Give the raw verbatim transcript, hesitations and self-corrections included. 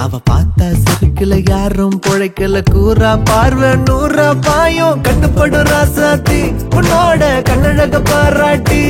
அவ பார்த்தா சிரிக்கல யாரும் பொழைக்கல கூறா பார்வை நூறா பாயும் கட்டுப்படும் ராசாத்தி உன்னோட கண்ணழக பாராட்டி